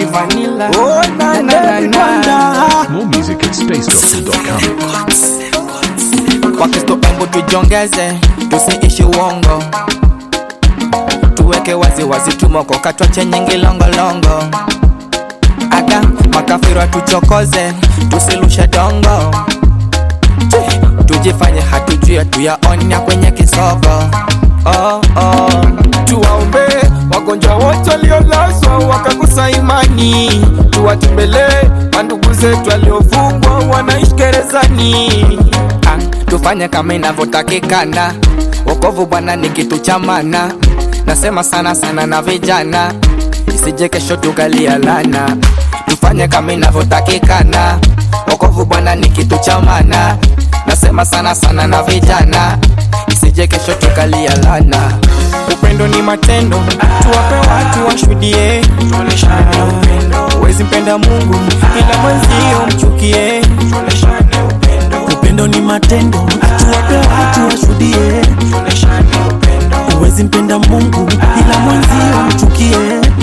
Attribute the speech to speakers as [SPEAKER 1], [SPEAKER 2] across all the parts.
[SPEAKER 1] vanilla.
[SPEAKER 2] Oh, na na na.
[SPEAKER 3] More music at spacedoctor.com.
[SPEAKER 1] Kwa Kristo embo tujongeze, tusiishi uongo. Tuweke wazi wazi tumoko katwa chenye ngilongolongo. Aga makafirwa tuchokoze, tusilushe dongo. Tujifanye hatujui tuyaonya kwenye kisoko. Oh oh.
[SPEAKER 2] Tuwaombe wagonjwa wote waliolazwa wakakosa imani. Tuwatembelee mandugu zetu waliofungwa wanaishi gerezani.
[SPEAKER 1] Tufanye kama inavyotakikana. Wokovu Bwana ni kitu cha maana. Nasema sana sana na vijana, isije kesho tukalia lana. Tufanye kama inavyotakikana. Wokovu Bwana ni kitu cha maana. Nasema sana sana na vijana, isije kesho tukalia lana.
[SPEAKER 2] Upendo ni matendo, tuwape watu washuhudie. Huwezi mpenda Mungu ila mwenzio mchukie.
[SPEAKER 4] Upendo ni matendo, tuwape watu washuhudie. Huwezi mpenda Mungu ila mwenzio mchukie.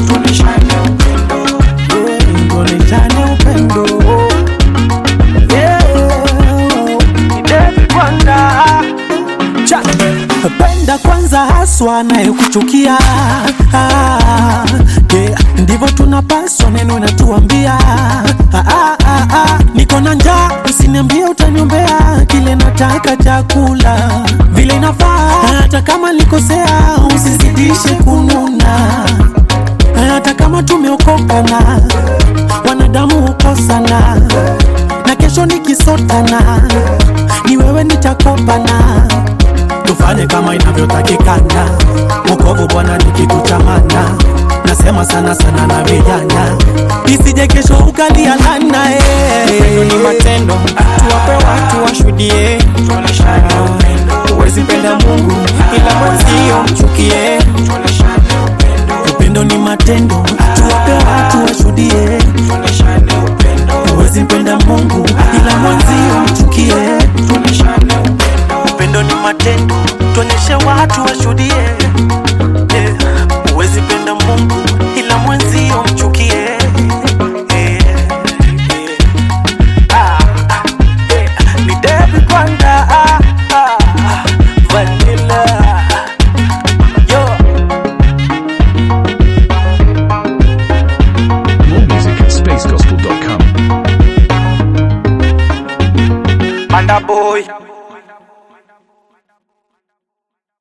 [SPEAKER 4] Tuoneshane upendo. Penda kwanza haswa naye kuchukia. Ndivyo tunapaswa, neno natuambia. Niko na njaa, usiniambie utaniombea. Kile nataka chakula vile inafaa. Hata kama nikosea usizidishe kununa. Hata kama tumeokokana, wanadamu hukosana. Na kesho nikisotana, ni wewe nitakopana. Tufanye kama inavyotakikana. Wokovu Bwana ni kitu cha maana. Nasema sana sana na vijana, isije kesho ukalia lana.
[SPEAKER 2] Upendo ni matendo, tuwape watu washuhudie. Huwezi mpenda Mungu ila mwenzio mchukie.
[SPEAKER 4] Upendo ni matendo,